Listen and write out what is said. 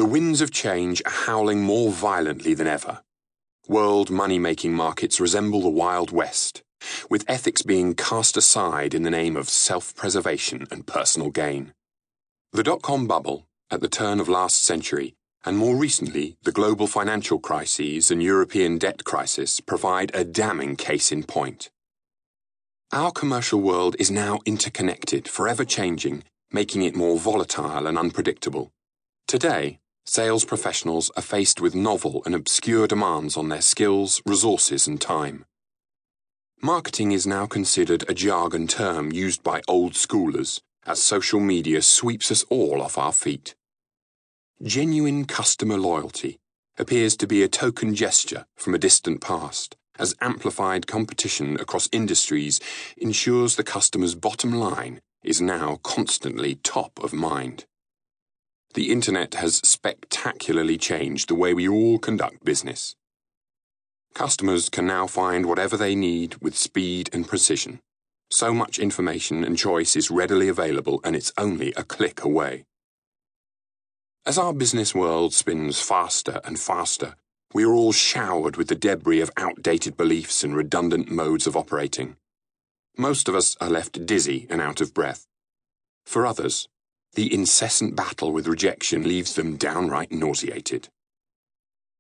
The winds of change are howling more violently than ever. World money-making markets resemble the Wild West, with ethics being cast aside in the name of self-preservation and personal gain. The dot-com bubble, at the turn of last century, and more recently the global financial crises and European debt crisis provide a damning case in point. Our commercial world is now interconnected, forever changing, making it more volatile and unpredictable. Today, sales professionals are faced with novel and obscure demands on their skills, resources, and time. Marketing is now considered a jargon term used by old schoolers as social media sweeps us all off our feet. Genuine customer loyalty appears to be a token gesture from a distant past, as amplified competition across industries ensures the customer's bottom line is now constantly top of mind. The internet has spectacularly changed the way we all conduct business. Customers can now find whatever they need with speed and precision. So much information and choice is readily available, and it's only a click away. As our business world spins faster and faster, we are all showered with the debris of outdated beliefs and redundant modes of operating. Most of us are left dizzy and out of breath. For others, the incessant battle with rejection leaves them downright nauseated.